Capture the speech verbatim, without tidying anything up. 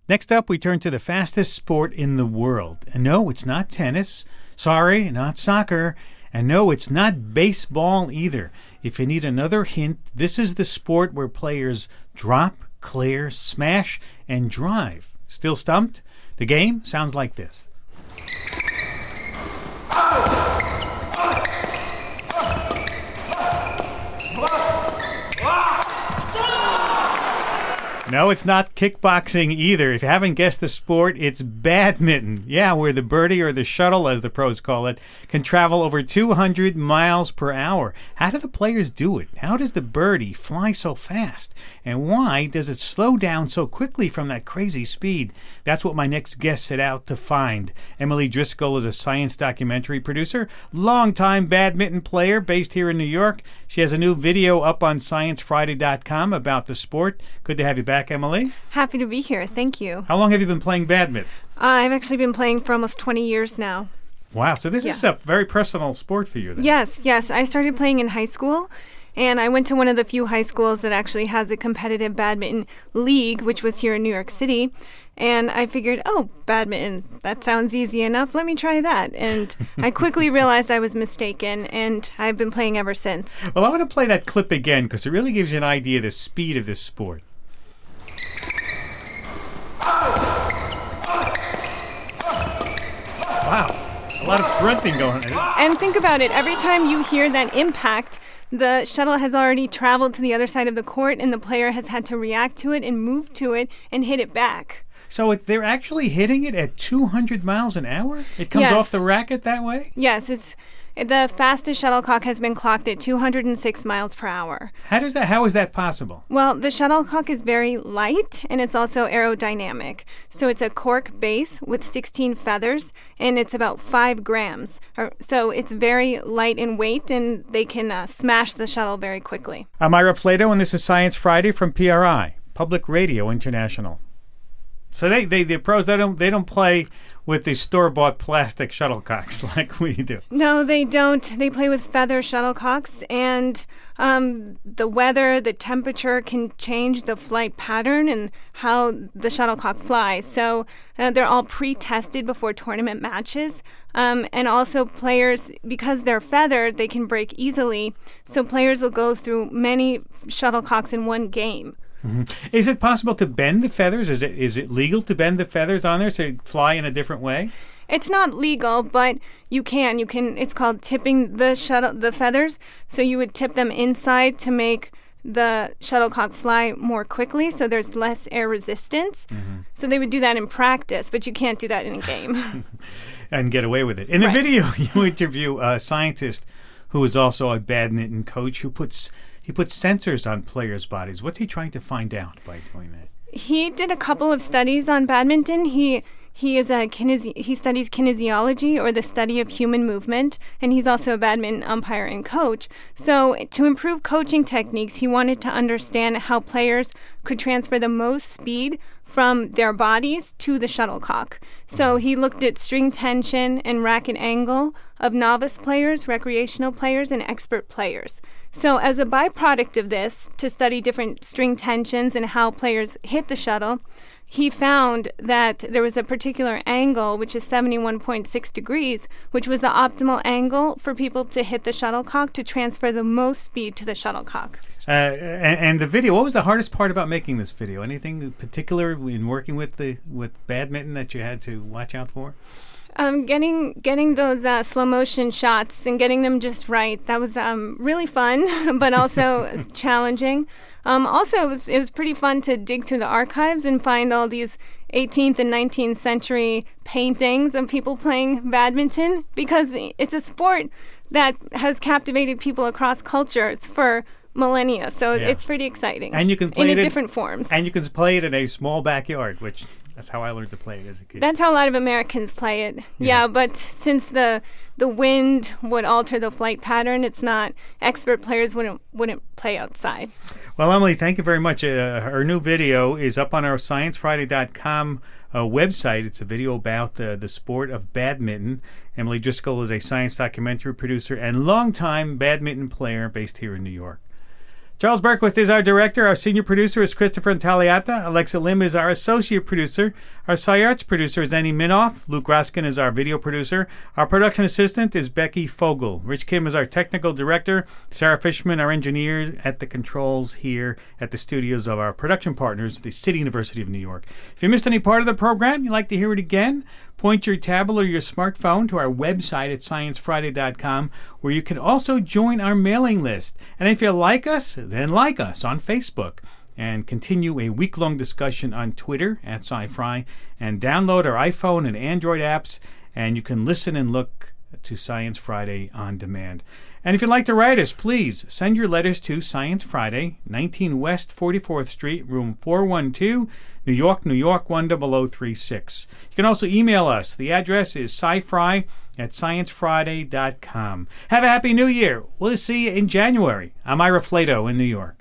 Next up, we turn to the fastest sport in the world. And no, it's not tennis. Sorry, not soccer. And no, it's not baseball either. If you need another hint, this is the sport where players drop, clear, smash, and drive. Still stumped? The game sounds like this. No, it's not kickboxing either. If you haven't guessed the sport, it's badminton. Yeah, where the birdie, or the shuttle as the pros call it, can travel over two hundred miles per hour. How do the players do it? How does the birdie fly so fast? And why does it slow down so quickly from that crazy speed? That's what my next guest set out to find. Emily Driscoll is a science documentary producer, longtime badminton player based here in New York. She has a new video up on science friday dot com about the sport. Good to have you back, Emily. Happy to be here. Thank you. How long have you been playing badminton? Uh, I've actually been playing for almost twenty years now. Wow. So this yeah. is a very personal sport for you then. Yes, yes. I started playing in high school, and I went to one of the few high schools that actually has a competitive badminton league, which was here in New York City. And I figured, oh, badminton, that sounds easy enough. Let me try that. And I quickly realized I was mistaken, and I've been playing ever since. Well, I want to play that clip again because it really gives you an idea of the speed of this sport. Wow, a lot of grunting going on. And think about it. Every time you hear that impact, the shuttle has already traveled to the other side of the court, and the player has had to react to it and move to it and hit it back. So it, they're actually hitting it at two hundred miles an hour? It comes yes. off the racket that way? Yes, it's the fastest shuttlecock has been clocked at two hundred six miles per hour. How does that? How is that possible? Well, the shuttlecock is very light, and it's also aerodynamic. So it's a cork base with sixteen feathers, and it's about five grams. So it's very light in weight, and they can uh, smash the shuttle very quickly. I'm Ira Flato, and this is Science Friday from P R I, Public Radio International. So they, they the pros they don't they don't play with the store-bought plastic shuttlecocks like we do. No, they don't. They play with feather shuttlecocks, and um, the weather, the temperature can change the flight pattern and how the shuttlecock flies. So uh, they're all pre-tested before tournament matches. Um, and also players, because they're feathered, they can break easily. So players will go through many shuttlecocks in one game. Mm-hmm. Is it possible to bend the feathers? Is it is it legal to bend the feathers on there so they fly in a different way? It's not legal, but you can. You can. It's called tipping the shuttle, the feathers. So you would tip them inside to make the shuttlecock fly more quickly, so there's less air resistance. Mm-hmm. So they would do that in practice, but you can't do that in a game. And get away with it. In the right. video, you interview a scientist who is also a badminton coach who puts he puts sensors on players' bodies. What's he trying to find out by doing that? He did a couple of studies on badminton. He he is a kinesi- he studies kinesiology, or the study of human movement, and he's also a badminton umpire and coach. So to improve coaching techniques, he wanted to understand how players could transfer the most speed from their bodies to the shuttlecock. So he looked at string tension and racket angle of novice players, recreational players, and expert players. So as a byproduct of this, to study different string tensions and how players hit the shuttle, he found that there was a particular angle, which is seventy-one point six degrees, which was the optimal angle for people to hit the shuttlecock to transfer the most speed to the shuttlecock. Uh, and, and the video, what was the hardest part about making this video? Anything particular in working with the with badminton that you had to watch out for? Um, getting getting those uh, slow motion shots and getting them just right, that was um, really fun, but also challenging. Um, also, it was, it was pretty fun to dig through the archives and find all these eighteenth and nineteenth century paintings of people playing badminton, because it's a sport that has captivated people across cultures for millennia. So yeah. It's pretty exciting. And you can play in it different forms. And you can play it in a small backyard, which that's how I learned to play it as a kid. That's how a lot of Americans play it. Yeah, yeah, but since the the wind would alter the flight pattern, it's not. Expert players wouldn't wouldn't play outside. Well, Emily, thank you very much. Uh, her new video is up on our science friday dot com uh, website. It's a video about uh, the sport of badminton. Emily Driscoll is a science documentary producer and longtime badminton player based here in New York. Charles Berquist is our director. Our senior producer is Christopher Intagliata. Alexa Lim is our associate producer. Our SciArts producer is Annie Minoff. Luke Raskin is our video producer. Our production assistant is Becky Fogel. Rich Kim is our technical director. Sarah Fishman, our engineer at the controls here at the studios of our production partners, the City University of New York. If you missed any part of the program, you'd like to hear it again, point your tablet or your smartphone to our website at science friday dot com, where you can also join our mailing list. And if you like us, then like us on Facebook. And continue a week-long discussion on Twitter at SciFri. And download our iPhone and Android apps, and you can listen and look to Science Friday on demand. And if you'd like to write us, please send your letters to Science Friday, nineteen West forty-fourth Street, room four one two, New York, New York one zero zero three six. You can also email us. The address is scifri at science friday dot com. Have a happy new year. We'll see you in January. I'm Ira Flato in New York.